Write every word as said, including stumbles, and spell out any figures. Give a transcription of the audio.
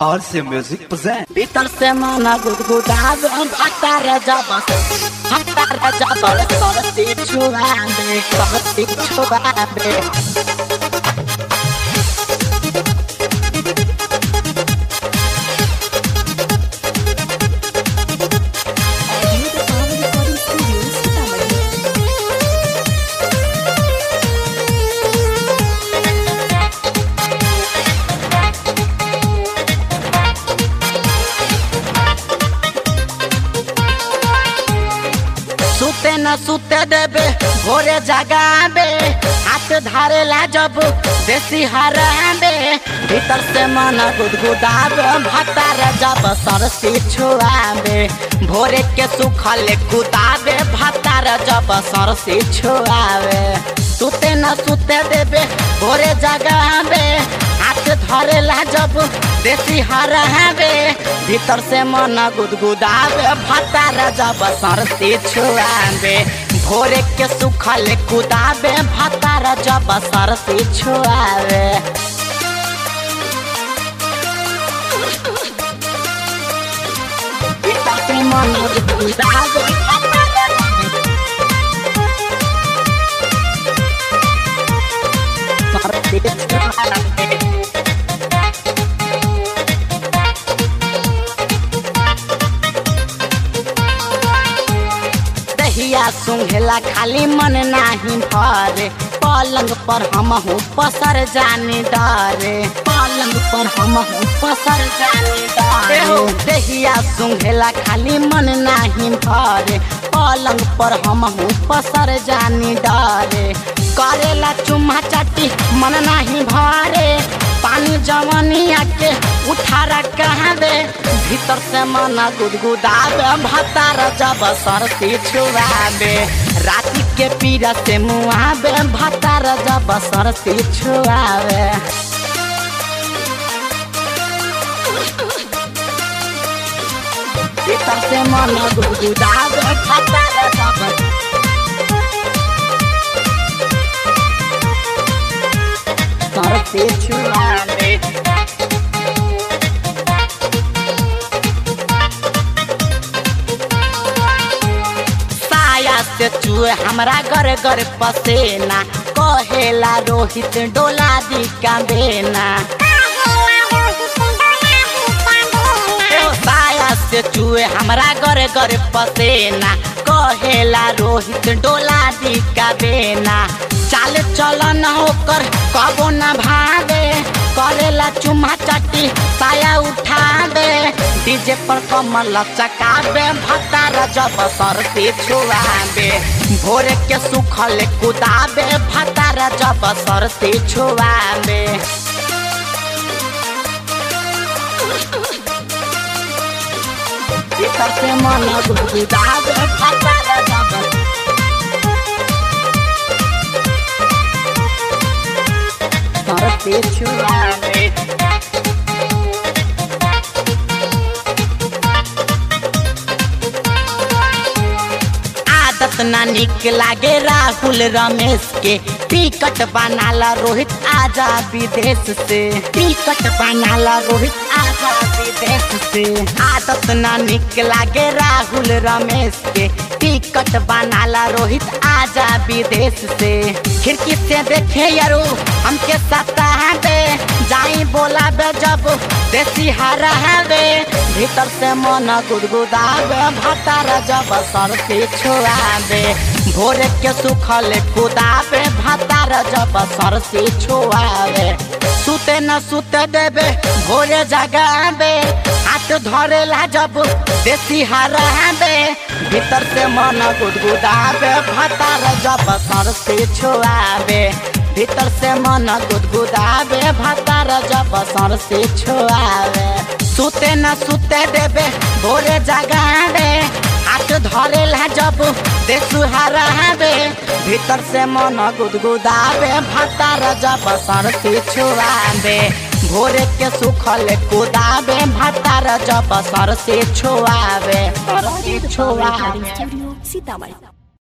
R C Music present. भीतर से माना गुदगुदावे हतार जबस हतार जबस सरसी छुआबे सरसी छुआबे सुते न सुते देबे भोरे जगाबे हाथ धारे ला जब देसी हराबे भीतर से मन गुदगुदाबे भतार जब सरसी छुआबे भोरे के सुखल कुदाबे भतार जब सरसी छुआबे सुते न सुते देबे भोरे जगाबे हाथ धरे ला जब देसी हराबे भीतर से मन गुदगुदाबे भतार जब सरसी छुआबे भोरे के सुखल कुदाबे भतार जब सरसी छुआबे भीतर से मन गुदगुदाबे सरसी छुआबे दहिया सुंघेला खाली मन नाही भरे पलंग पर हम हूँ पसर जाने डरे पलंग पर हम हूँ पसर जाने डरे दहिया सुंघेला खाली मन नाही भरे पलंग पर हम हूँ पसर जाने डरे करेला चुम्मा चाटी मन नाही भरे पानी जवनिया के उठा रखाबे भीतर से मन गुदगुदाबे भतार जब सरसी छुआबे राति के पीरा से मुआबे भतार जब सरसी छुआबे भीतर से मन गुदगुदाबे भतार जब सरसी छुआबे से चुए हमरा घर घर पसेना कहेला रोहित डोला दी का बेना साया से चुए हमरा घर घर पसेना कहेला रोहित डोला दी का बेना चाल चलन होकर कबो न भागे करेला चुम्मा चट्टी साया उठाबे डीजे पर कमल चकाबे भतार जब सरसी छुआबे भोरे के सुखल कुदाबे भतार जब सरसी छुआबे भीतर से मन गुदगुदाबे भतार जब सरसी छुआबे आदत ना निक लागे राहुल रमेश के टिकट बनाला रोहित आजा विदेश से टिकट बनाला रोहित आजा विदेश से आदत ना निक लागे राहुल रमेश के टिकट बनाला रोहित आजा विदेश से खिड़की से देखे यारो हमके सताबे जाई बोला बे जब देसी हराबे भीतर से मन गुदगुदाबे भतार जब सरसी छुआबे भोरे के सुखल कुदाबे भतार जब सरसी छुआबे सुते न सुते देबे भोरे जगाबे हाथ धरे ला जब देसी हराबे भीतर से मन गुदगुदाबे भतार जब सरसी छुआबे भीतर से मन गुदगुदाबे भतार जब सरसी छुआबे सुते न सुते देबे भोरे जगाबे हाथ धरे ला जब देसु हराबे भीतर से मन गुदगुदाबे भतार जब सरसी छुआबे भोरे के सुखल कुदाबे भतार जब सरसी छुआबे सरसी छुआबे सीतामढ़ी।